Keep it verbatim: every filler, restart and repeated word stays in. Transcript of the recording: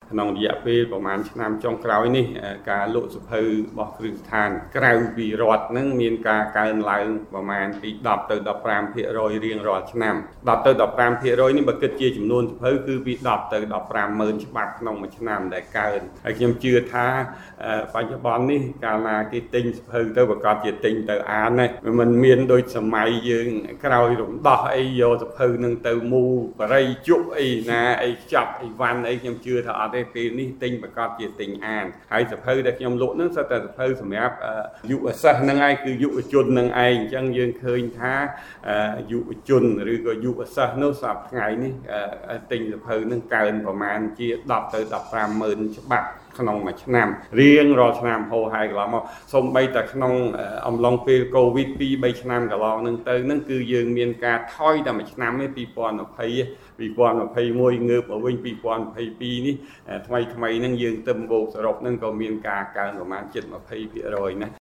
ក្នុងរយៈពេលប្រមាណឆ្នាំចុងក្រោយនេះការលក់សភៅរបស់គ្រឹះស្ថានក្រៅពីរដ្ឋនឹងមានការកើនឡើងប្រមាណពីដប់ទៅដប់ប្រាំភាគរយរៀងរាល់ឆ្នាំដប់ទៅដប់ប្រាំភាគរយនេះបើគិតជាចំនួនសភៅគឺពីដប់ទៅដប់ប្រាំម៉ឺនច្បាប់ក្នុងមួយឆ្នាំដែលកើនហើយខ្ញុំជឿថាបច្ចុប្បន្ននេះកាលណាគេទិញសភៅទៅប្រកាសជាទិញទៅអានហ្នឹងมันមានដូចសម័យយើងក្រោយរំដោះអីយកសភៅនឹងទៅមូបរិយជក់អីណាអីចាប់អីវ៉ាន់អីខ្ញុំជឿថាអត់ទេពេលនេះទិញប្រកាសជាទិញអានហើយសភៅដែលខ្ញុំលក់ហ្នឹងសុទ្ធតែសភៅសម្រាប់យុវសិស្សហ្នឹងឯងគឺយុវជនហ្នឹងឯងអញ្ចឹងយើងឃើញថាយុវជនឬក៏យុវសិស្សនោះសប្តាហ៍ថ្ងៃនេះទិញសភៅហ្នឹងកើនប្រមាណជាដប់ទៅដប់ប្រាំម៉ឺនច្បាប់ក្នុងមួយឆ្នាំរៀងរាល់ឆ្នាំហូរហើយកន្លងមកសូម្បីតែក្នុងអំឡុងពេលកូវីដពីរបីឆ្នាំកន្លងហ្នឹងទៅហ្នឹងគឺយើងមានការថយតែមួយឆ្នាំនេះពីរពាន់ម្ភៃពីរពាន់ម្ភៃមួយងើបមកវិញពីរពាន់ម្ភៃពីរនេះថ្មីថ្មីហ្នឹងយើងទៅបូកសរុបហ្នឹងក៏មានការកើនប្រមាណជិតម្ភៃភាគរយណា